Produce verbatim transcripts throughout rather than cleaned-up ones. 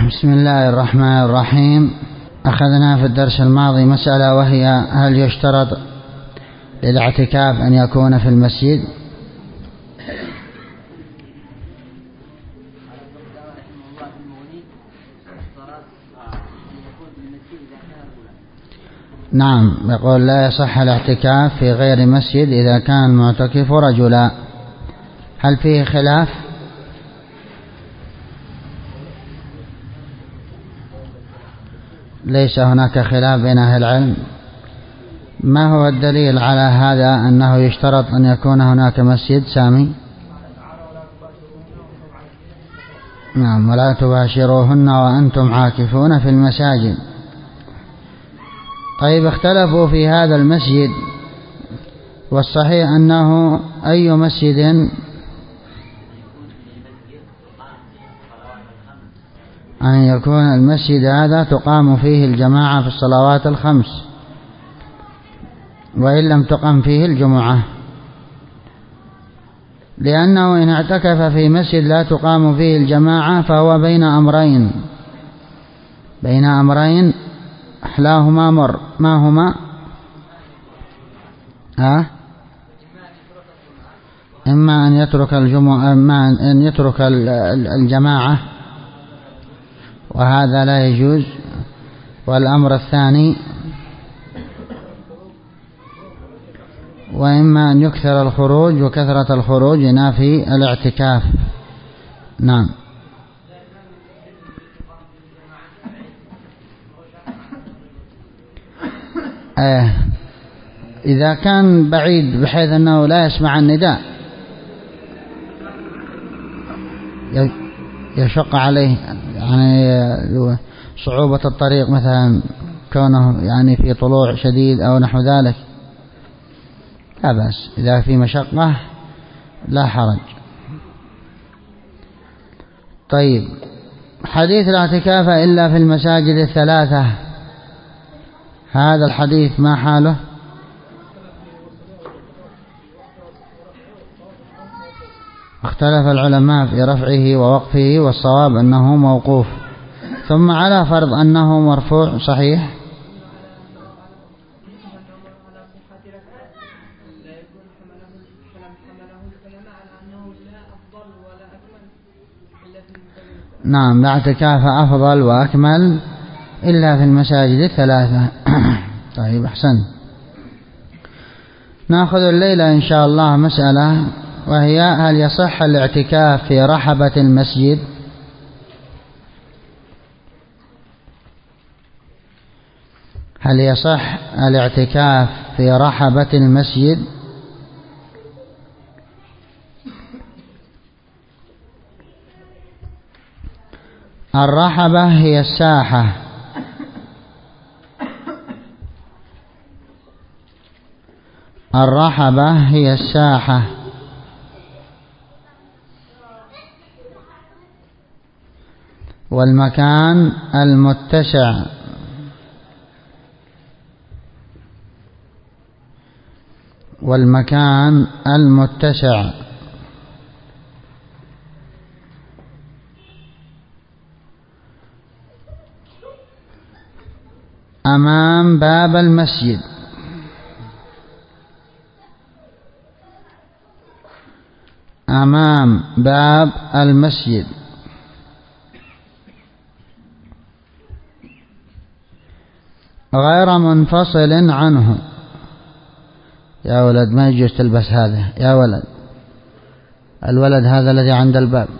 بسم الله الرحمن الرحيم. أخذنا في الدرس الماضي مسألة، وهي هل يشترط للاعتكاف أن يكون في المسجد؟ نعم، يقول لا يصح الاعتكاف في غير مسجد إذا كان المعتكف رجلا. هل فيه خلاف؟ ليس هناك خلاف بين أهل العلم. ما هو الدليل على هذا أنه يشترط أن يكون هناك مسجد؟ سامي. نعم، ولا تباشروهن وأنتم عاكفون في المساجد. طيب، اختلفوا في هذا المسجد، والصحيح أنه أي مسجد أن يكون المسجد هذا تقام فيه الجماعة في الصلوات الخمس، وإن لم تقم فيه الجمعة، لأنه إن اعتكف في مسجد لا تقام فيه الجماعة فهو بين أمرين بين أمرين أحلاهما مر. ما هما؟ ها؟ إما أن يترك الجمعة، إما أن يترك الجماعة، وهذا لا يجوز. والأمر الثاني، وإما أن يكثر الخروج، وكثرة الخروج ينافي الاعتكاف. نعم. آه إذا كان بعيد بحيث أنه لا يسمع النداء يشق عليه، يعني صعوبة الطريق مثلا، كونه يعني في طلوع شديد أو نحو ذلك، لا بأس. إذا في مشقة لا حرج. طيب، حديث الاعتكاف إلا في المساجد الثلاثة، هذا الحديث ما حاله؟ اختلف العلماء في رفعه ووقفه، والصواب أنه موقوف، ثم على فرض أنه مرفوع صحيح. نعم، لا اعتكاف أفضل وأكمل إلا في المساجد الثلاثة. طيب، أحسن. نأخذ الليلة إن شاء الله مسألة، وهي هل يصح الاعتكاف في رحبة المسجد؟ هل يصح الاعتكاف في رحبة المسجد؟ الرحبة هي الساحة، الرحبة هي الساحة، والمكان المتسع، والمكان المتسع أمام باب المسجد، أمام باب المسجد، غير منفصل عنه. يا ولد، ما يجوز تلبس هذا يا ولد، الولد هذا الذي عند الباب.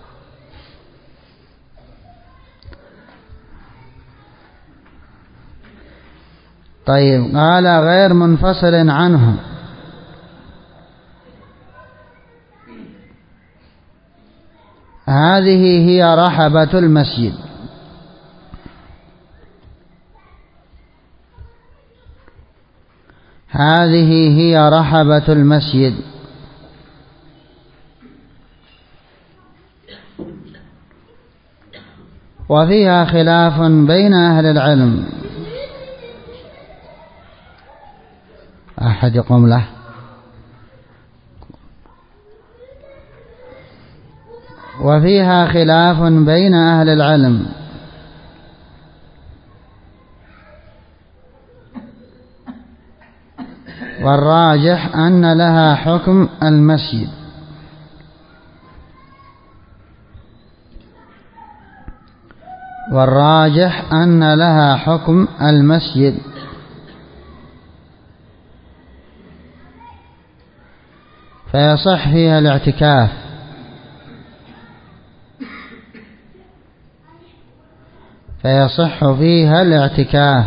طيب، قال غير منفصل عنه، هذه هي رحبة المسجد. هذه هي رحبة المسجد. وفيها خلاف بين أهل العلم. أحد يقوم له. وفيها خلاف بين أهل العلم والراجح أن لها حكم المسجد. والراجح أن لها حكم المسجد، فيصح فيها الاعتكاف، فيصح فيها الاعتكاف.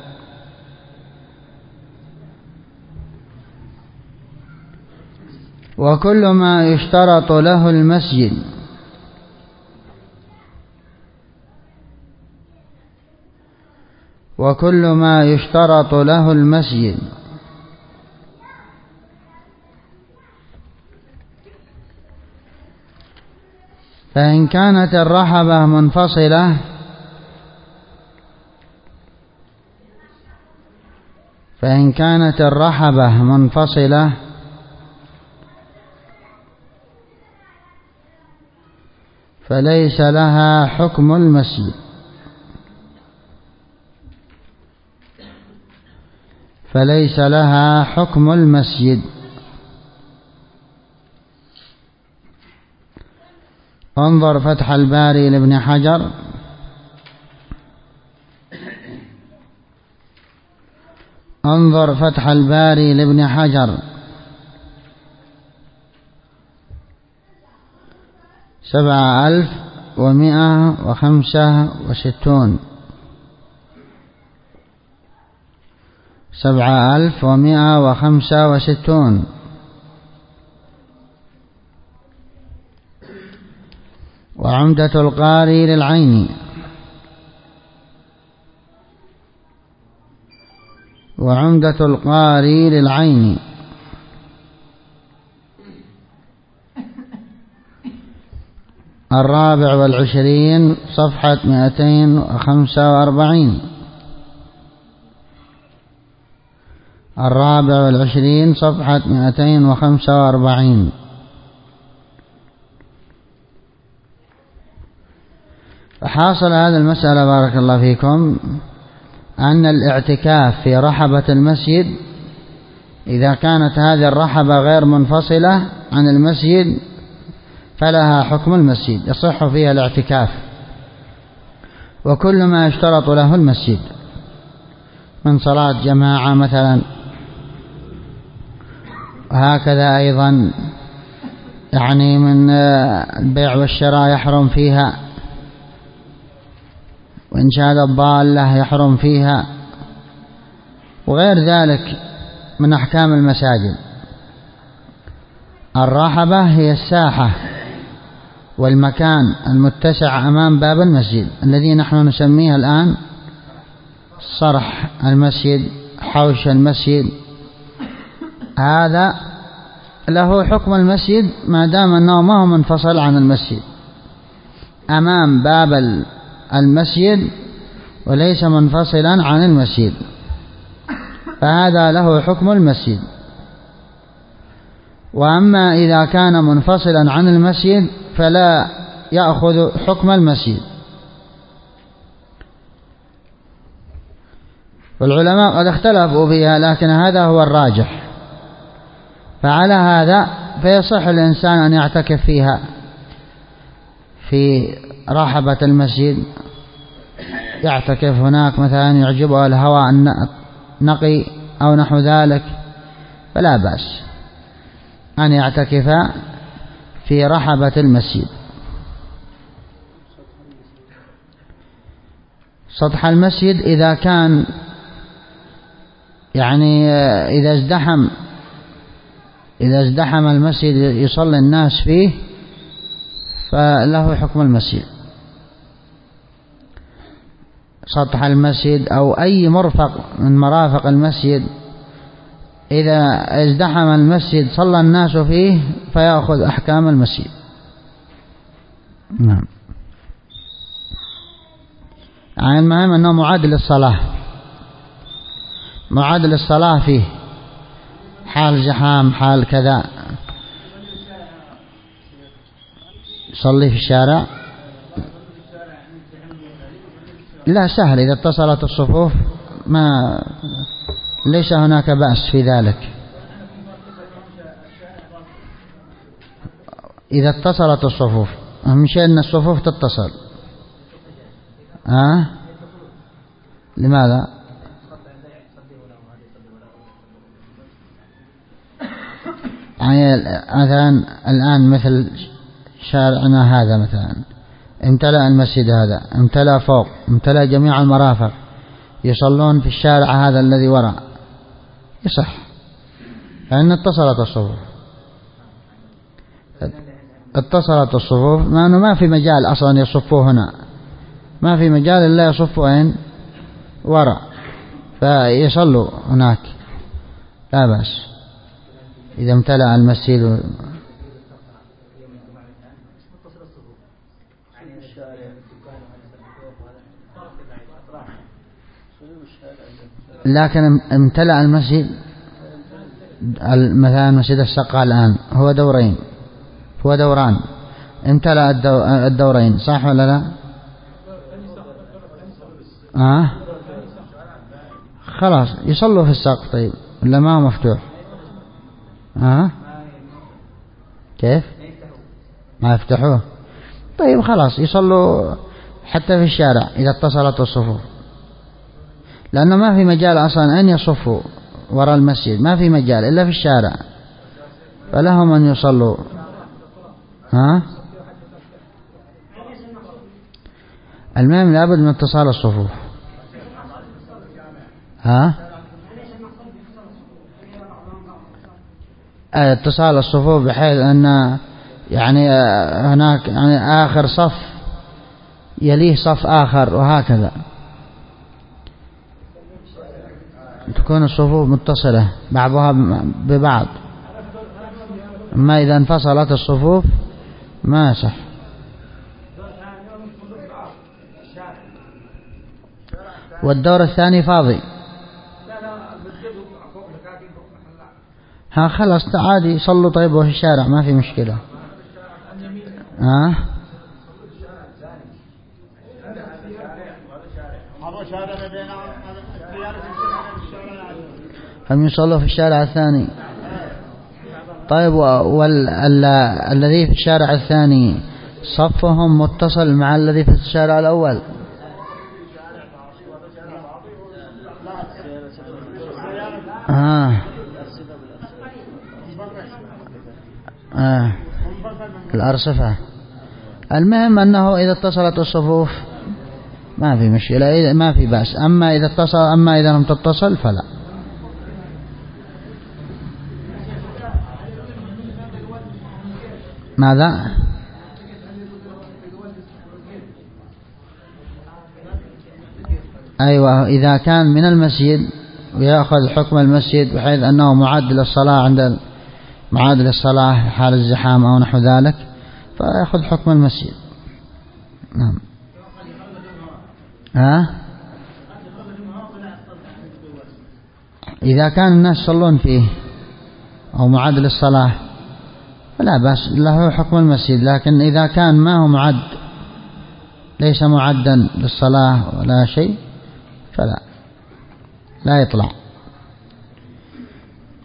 وكل ما يشترط له المسجد وكل ما يشترط له المسجد فإن كانت الرحبة منفصلة فإن كانت الرحبة منفصلة فليس لها حكم المسجد، فليس لها حكم المسجد. انظر فتح الباري لابن حجر، انظر فتح الباري لابن حجر سبعة ألف ومئة وخمسة وستون، سبعة ألف ومئة وخمسة وستون. وعمدة القاري للعيني، وعمدة القاري للعيني الرابع والعشرين صفحة مئتين وخمسة وأربعين، الرابع والعشرين صفحة مئتين وخمسة وأربعين. فحاصل هذه المسألة بارك الله فيكم أن الاعتكاف في رحبة المسجد إذا كانت هذه الرحبة غير منفصلة عن المسجد فلها حكم المسجد، يصح فيها الاعتكاف وكل ما يشترط له المسجد من صلاة جماعة مثلا، وهكذا أيضا يعني من البيع والشراء يحرم فيها، وإنشاد الضالة يحرم فيها، وغير ذلك من أحكام المساجد. الرحبة هي الساحة والمكان المتسع أمام باب المسجد الذي نحن نسميه الآن صرح المسجد، حوش المسجد، هذا له حكم المسجد ما دام أنه ما هو منفصل عن المسجد، أمام باب المسجد وليس منفصلا عن المسجد، فهذا له حكم المسجد. وأما إذا كان منفصلا عن المسجد فلا يأخذ حكم المسجد. والعلماء قد اختلفوا فيها لكن هذا هو الراجح. فعلى هذا فيصح الإنسان أن يعتكف فيها في رحبة المسجد، يعتكف هناك مثلا يعجبه الهواء النقي أو نحو ذلك، فلا بأس أن يعتكف في رحبة المسجد. سطح المسجد إذا كان يعني إذا ازدحم إذا ازدحم المسجد يصلي الناس فيه فله حكم المسجد. سطح المسجد أو أي مرفق من مرافق المسجد إذا ازدحم المسجد صلى الناس فيه فيأخذ أحكام المسجد. نعم. يعني المهم أنه معادل للصلاة، معادل للصلاة فيه، حال زحام حال كذا صلي في الشارع. لا سهل إذا اتصلت الصفوف ما ليس هناك بأس في ذلك. إذا اتصلت الصفوف، أهم شيء أن الصفوف تتصل. أه؟ لماذا؟ يعني مثلا الآن مثل شارعنا هذا مثلا امتلأ المسجد، هذا امتلأ فوق، امتلأ جميع المرافق، يصلون في الشارع هذا الذي وراء، يصح لأن اتصلت الصفوف. اتصلت الصفوف مع أنه ما في مجال أصلا يصفوا هنا، ما في مجال إلا يصفوا وين؟ وراء، فيصلوا هناك لا بأس إذا امتلأ المسجد. لكن امتلأ المسجد، مثلا مسجد السقا الآن هو دورين، هو دوران، امتلأ الدورين، صح ولا لا؟ آه؟ خلاص يصلوا في السقف. طيب ولا ما هو مفتوح؟ آه؟ كيف ما يفتحوه؟ طيب خلاص يصلوا حتى في الشارع إذا اتصلت الصفوف، لأنه ما في مجال أصلا أن يصفوا وراء المسجد، ما في مجال إلا في الشارع، فلهم أن يصلوا. ها؟ المهم لابد من اتصال الصفوف. ها؟ اتصال الصفوف بحيث أن يعني هناك يعني آخر صف يليه صف آخر وهكذا، تكون الصفوف متصلة بعضها ببعض. أما إذا انفصلت الصفوف ما يصح. والدور الثاني فاضي. ها خلاص عادي يصلوا طيب في الشارع ما في مشكلة. ها هم يصلوا في الشارع الثاني. طيب والذي في الشارع الثاني صفهم متصل مع الذي في الشارع الأول. آه. آه. الأرصفة. المهم أنه إذا اتصلت الصفوف ما في مشكلة، ما في بأس. أما إذا اتصل أما إذا لم تتصل فلا. ماذا؟ أيوة إذا كان من المسجد ويأخذ حكم المسجد بحيث أنه معد للصلاة عند معاد للصلاة حال الزحام أو نحو ذلك فيأخذ حكم المسجد. نعم. ها؟ إذا كان الناس يصلون فيه أو معد للصلاة فلا بأس، له حكم المسجد. لكن إذا كان ما هو معد، ليس معدا للصلاة ولا شيء، فلا لا يطلع.